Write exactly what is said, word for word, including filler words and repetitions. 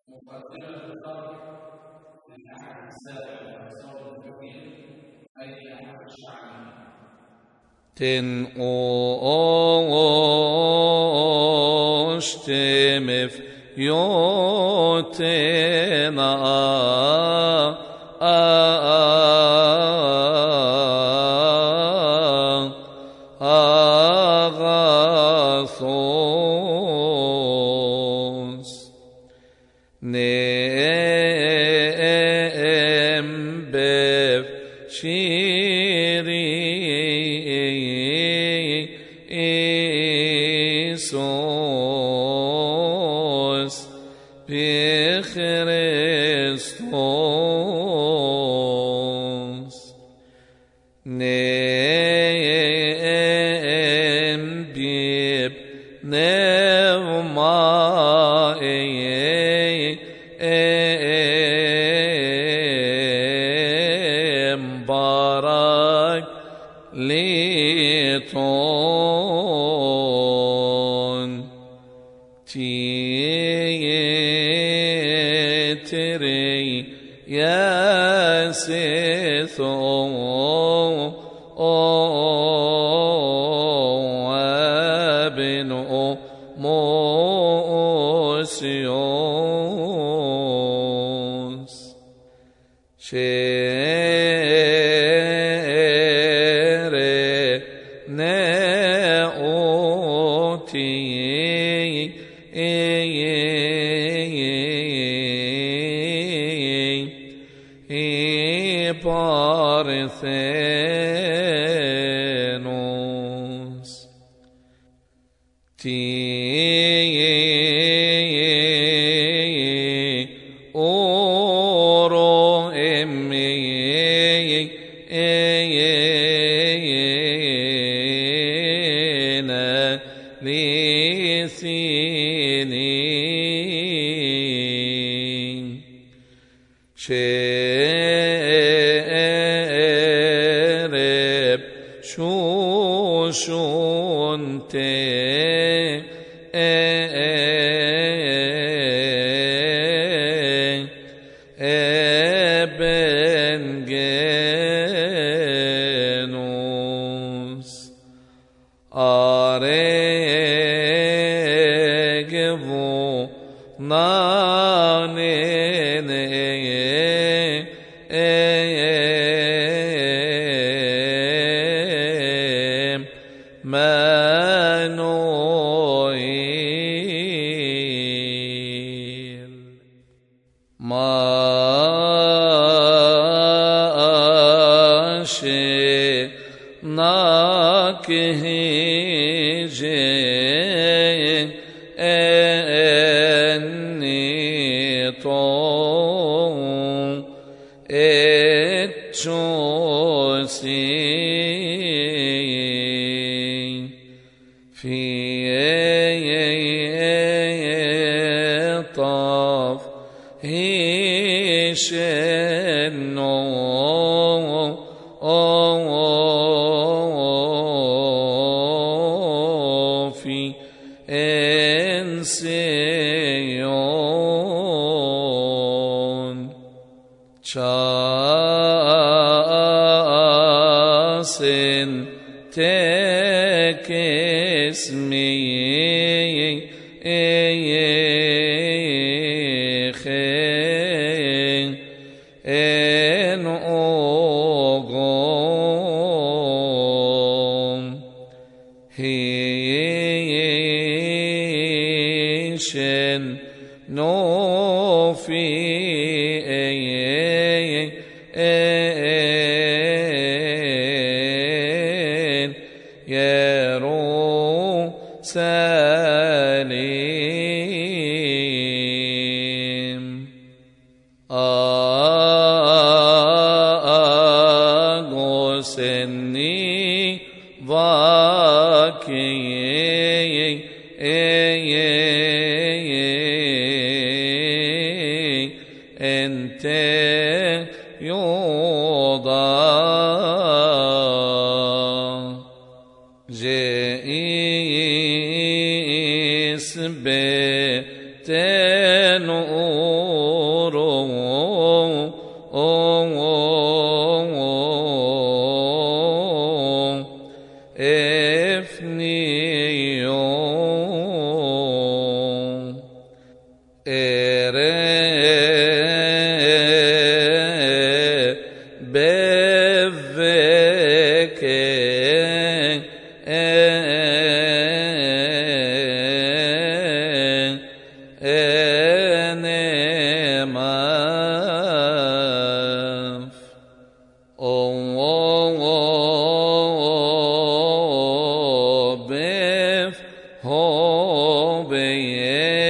مقدمة الفرق من أحد السابع والصوت الكبير أي أحد الشعبين تن أوشتمف يوتنا أغاثوس نم بف شيري إيسوس بخريستوس نم بيب نغمائي بارك ليتون تيتري يا سيثو وابن موسيوس شيري نأوتي بارثينوس تي أورو إمي ليثينين شرب شوشونتي ابن جنوس أرجفو نانين منويل ما أشي ناكهجي أني طوم اتشوسي في طاف هيشنو في انسيون شاسن تكسمي ان اوغوم هيشن نو في يروساليم أغوسني واكي انت يوضا جئيس بتنو ere beveke enemaf o bev ho be